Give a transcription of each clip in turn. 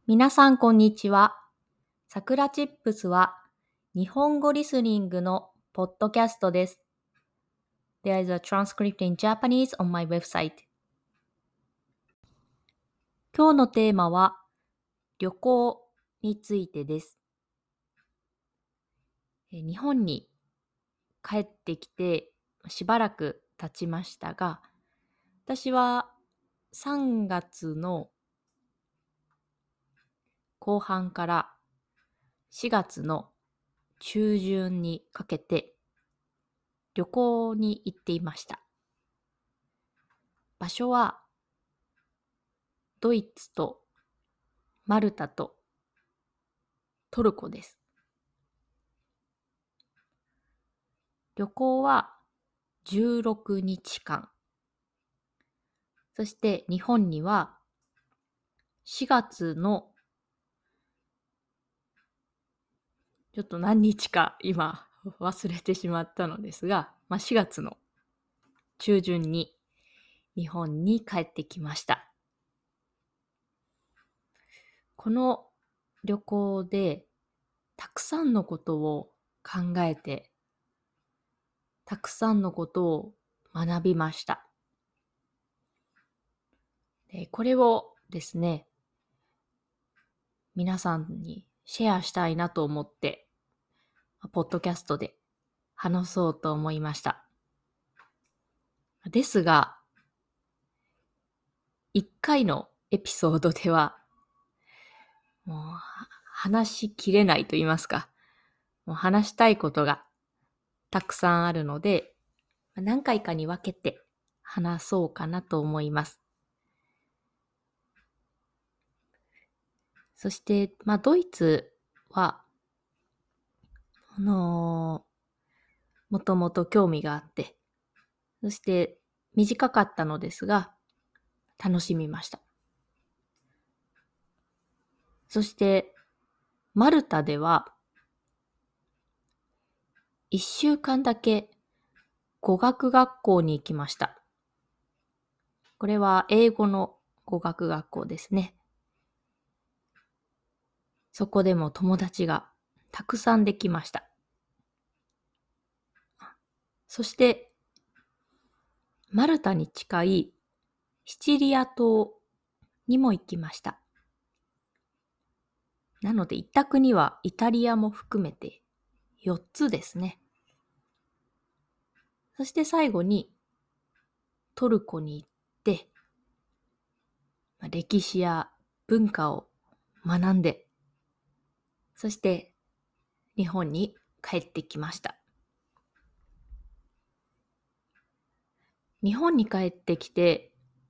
皆さんこんにちは。さくらチップスは日本語リスニングのポッドキャストです。There is a transcript in Japanese on my website. 今日のテーマは旅行についてです。日本に帰ってきてしばらく経ちましたが、私は3月の後半から4月の中旬にかけて旅行に行っていました。場所はドイツとマルタとトルコです。旅行は16日間。そして日本には4月のちょっと何日か今忘れてしまったのですが、4月の中旬に日本に帰ってきました。この旅行でたくさんのことを考えて、たくさんのことを学びました。これをですね、皆さんにシェアしたいなと思って、ポッドキャストで話そうと思いました。ですが、1回のエピソードでは、もう話しきれないと言いますか、もう話したいことがたくさんあるので、何回かに分けて話そうかなと思います。そして、ドイツは、もともと興味があって、そして短かったのですが、楽しみました。そして、マルタでは、1週間だけ語学学校に行きました。これは英語の語学学校ですね。そこでも友達がたくさんできました。そして、マルタに近いシチリア島にも行きました。なので行った国はイタリアも含めて4つですね。そして最後にトルコに行って、歴史や文化を学んで、そして日本に帰ってきました。日本に帰ってきて、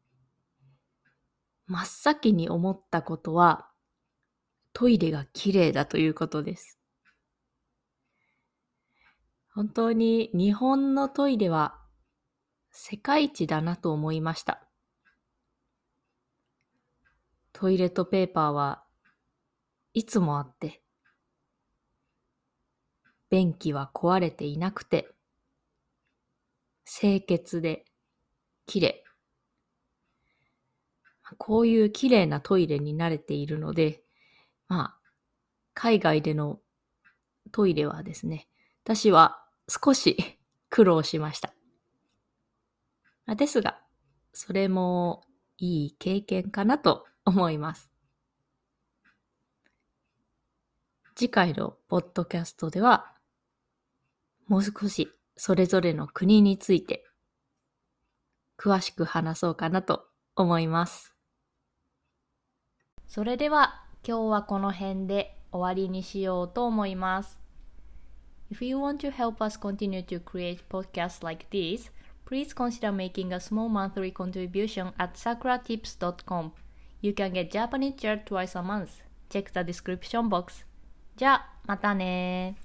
真っ先に思ったことは、トイレがきれいだということです。本当に日本のトイレは世界一だなと思いました。トイレットペーパーはいつもあって、便器は壊れていなくて、清潔できれい。こういうきれいなトイレに慣れているので、海外でのトイレはですね、私は少し苦労しました。ですが、それもいい経験かなと思います。次回のポッドキャストでは、もう少しそれぞれの国について詳しく話そうかなと思います。それでは今日はこの辺で終わりにしようと思います。If you want to help us continue to create podcasts like this, please consider making a small monthly contribution at sakuratips.com. You can get Japanese chat twice a month. Check the description box. じゃあ、またね